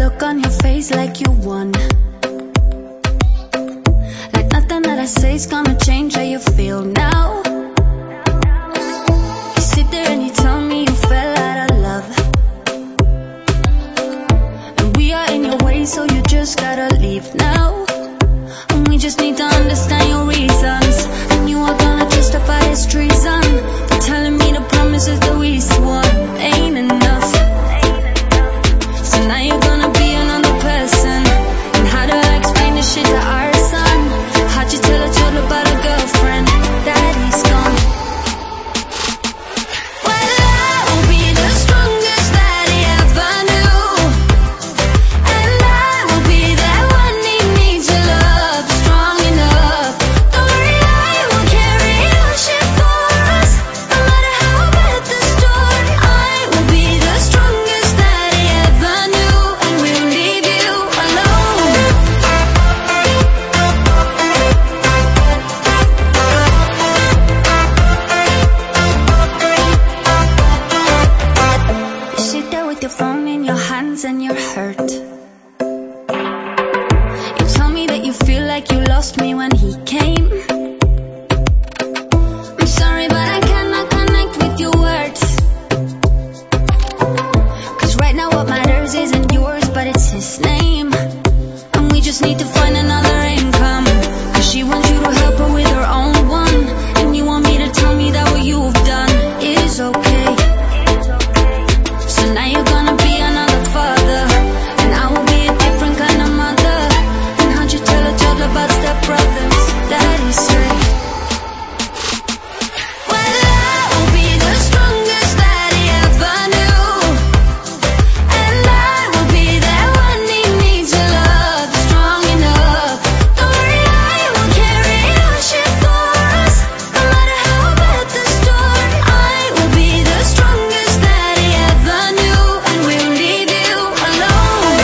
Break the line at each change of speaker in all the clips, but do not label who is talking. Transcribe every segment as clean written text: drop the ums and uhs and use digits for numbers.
look on your face like you won. Like nothing that I say's gonna change how you feel now. You sit there and you tell me you fell out of love, and we are in your way, so you just gotta leave now. And we just need to understand your reasons, and you are gonna justify this treason for telling me the promises that we swore ain't enough. So now you're gonna be another person. And how do I explain this shit to our son? How'd you tell a child about a girlfriend? Daddy's gone. Well, I will be the strongest that he ever knew, and I will be that one he needs your love, strong enough. Don't worry, I will carry your shit for us, no matter how bad the storm. I will be the strongest that he ever knew, and we'll leave you alone. You sit there with your phone in your hands and you're hurt. You tell me that you feel like you lost me when he came. I'm sorry, but I cannot connect with your words. 'Cause right now what matters isn't yours, but it's his name. And we just need to find another income, 'cause she wants you to help her with her own one. And you want me to tell me that what you've done is okay. So now you're gonna be another father, and I will be a different kind of mother. And how'd you tell a child about stepbrothers? Daddy straight. Well, I will be the strongest that he ever knew, and I will be that one he needs your love, strong enough. Don't worry, I will carry your shit for us, no matter how bad the storm. I will be the strongest that he ever knew, and we'll leave you alone.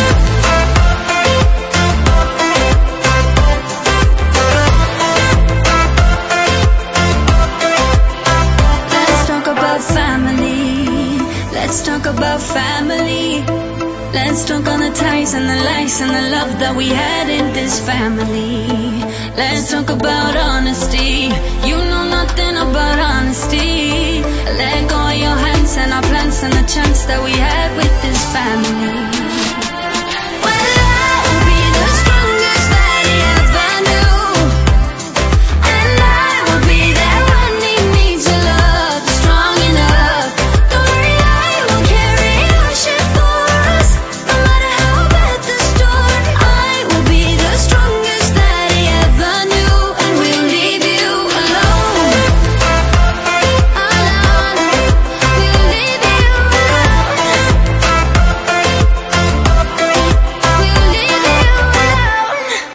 Let's talk about family. Let's talk about family. Let's talk on the ties and the lies and the love that we had in this family. Let's talk about honesty. You know nothing about honesty. Let go of your hands and our plans and the chance that we had with this family.